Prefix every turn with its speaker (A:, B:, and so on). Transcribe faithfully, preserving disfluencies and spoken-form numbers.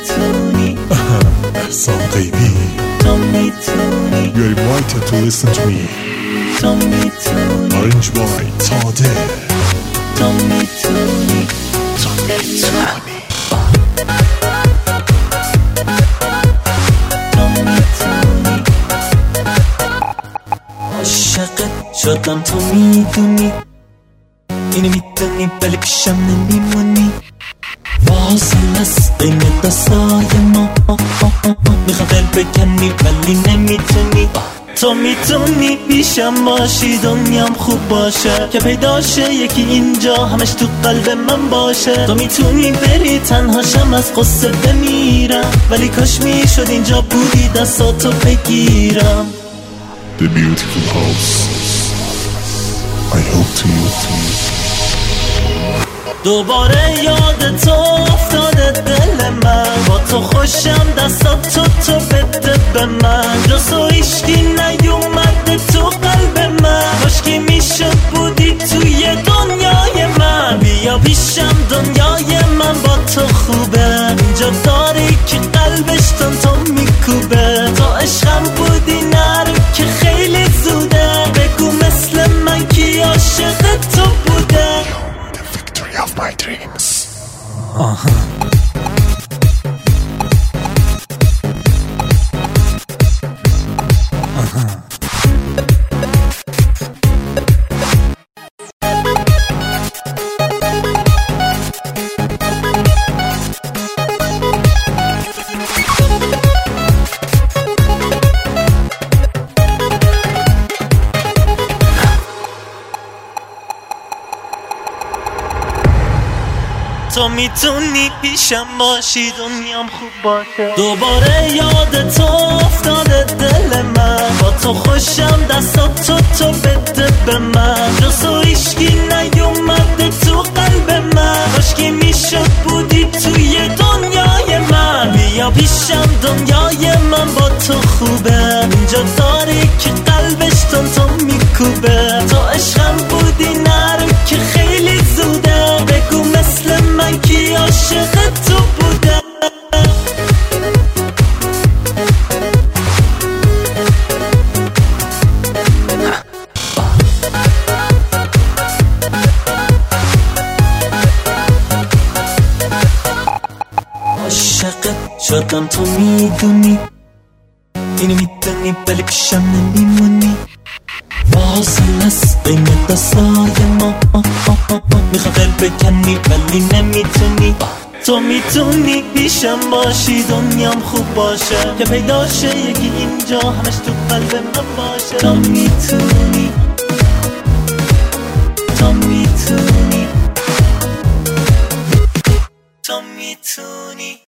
A: میتونی
B: احسان غیبی
A: تو میتونی
B: You are invited to listen to me
A: تو میتونی
B: Arranged by تاده
A: تو میتونی
B: تو میتونی
A: تو میتونی عاشقت شدم تو میدونی اینو میدونی ولی پیشم نمیمونی بازم از بین دستای ما میخوام دل بکنی ولی نمیتونی تو میتونی پیشم باشی دنیام خوب باشه که پیداشه یکی اینجا همش تو قلب من باشه تو میتونی بری تنهاشم از قصه بمیرم ولی کاش میشد اینجا بودی دستاتو بگیرم
B: The beautiful house I hope to you
A: دوباره یاد تو افتاده دل من با تو خوشم دستاتو تو بده به من جز تو هیچکی نیومده تو قلب من کاشکی میشد بودی توی دنیای من بیا پیشم دنیای من با تو خوبه اینجا داری که قلبش تن تو میکوبه تو عشقم بودی نرو که خیلی زوده بگو مثل من کی عاشق تو بوده
B: of my dreams
A: آها آها تو میتونی پیشم باشی دنیام خوب باشه دوباره یاد تو افتاده دل من با تو خوشم دستاتو تو بده به من جز تو هیچکی نیومده تو قلب من کاشکی میشد بودی توی دنیای من بیا پیشم دنیای من با تو خوبه اینجا داری که قلبش تن تو میکوبه تو عشقم بودی نرو که خیلی زوده بگو مثل من کی عاشق تو بوده عاشقت شدم تو میدونی اینو میدونی ولی پیشم نمیمونی بازم از بین دستای ما میخوام دل بکنی ولی نمیتونی تو میتونی پیشم باشی دنیام خوب باشه که پیداشه یکی اینجا همش تو قلب من باشه تو میتونی